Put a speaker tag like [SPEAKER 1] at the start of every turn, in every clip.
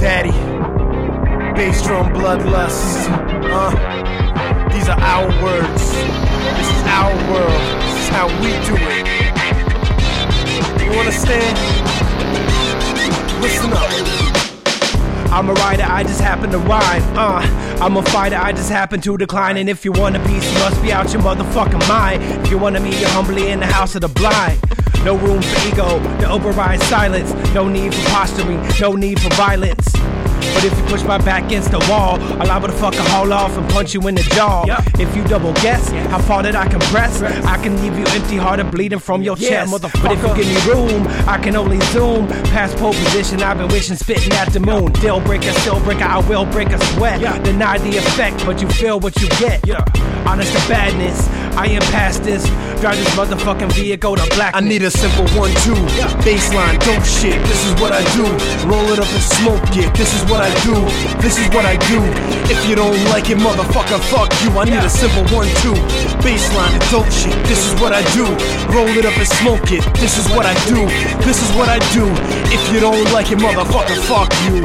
[SPEAKER 1] Daddy, bass drum bloodlust. These are our words. This is our world. This is how we do it. You understand? Listen up. I'm a writer, I just happen to rhyme. I'm a fighter, I just happen to decline. And if you want a piece, you must be out your motherfucking mind. If you want to meet, you're humbly in the house of the blind. No room for ego, to override silence. No need for posturing, no need for violence. But if you push my back against the wall, I'll liable to fucking haul off and punch you in the jaw. If you double guess how far that I can press, I can leave you empty-hearted bleeding from your chest. But if you give me room, I can only zoom past pole position. I've been wishing, spitting at the moon. Deal breaker, still breaker, I will break a sweat. Deny the effect, but you feel what you get. Honest to badness, I am past this. Drive this motherfucking vehicle to blackness. I need a simple 1-2, baseline, dope shit. This is what I do. Roll it up and smoke it. This is what I do. This is what I do. If you don't like it, motherfucker, fuck you. I need a simple 1-2, baseline and dope shit. This is what I do. Roll it up and smoke it. This is what I do. This is what I do. If you don't like it, motherfucker, fuck you.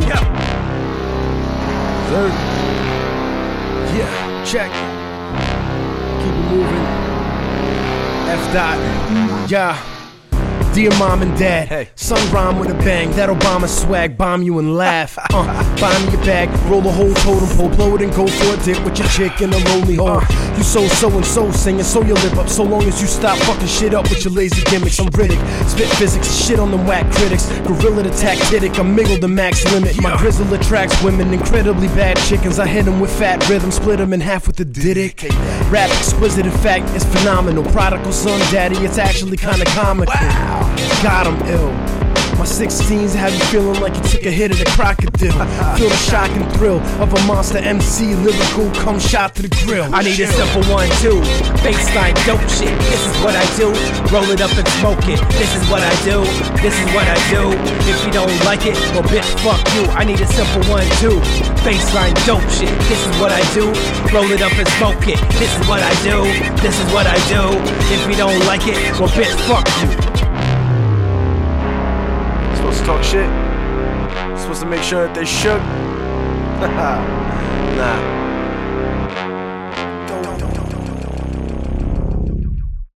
[SPEAKER 1] Third. Yeah, check. Keep it moving. F dot. Yeah. Dear mom and dad, son rhyme with a bang. That Obama swag, bomb you and laugh. Buy me a bag, roll a whole totem pole, blow it and go for a dip with your chick in a lonely hole. You so and so singing, so your lip up. So long as you stop fucking shit up with your lazy gimmicks. I'm Riddick, spit physics, shit on them whack critics. Gorilla the tactic, I mingle the max limit. My grizzle attracts women, incredibly bad chickens. I hit them with fat rhythm, split them in half with the Diddick. Rap exquisite, in fact, it's phenomenal. Prodigal son, daddy, it's actually kinda comical. Got him ill. My 16s have you feeling like you took a hit of the crocodile. Feel the shock and thrill of a monster MC, lyrical, come shot to the grill. I need a simple 1-2, baseline dope shit. This is what I do. Roll it up and smoke it. This is what I do. This is what I do. If you don't like it, well bitch, fuck you. I need a simple 1-2, baseline dope shit. This is what I do. Roll it up and smoke it. This is what I do. This is what I do. If you don't like it, well bitch, fuck you. Supposed to talk shit? Supposed to make sure that they shook? Nah.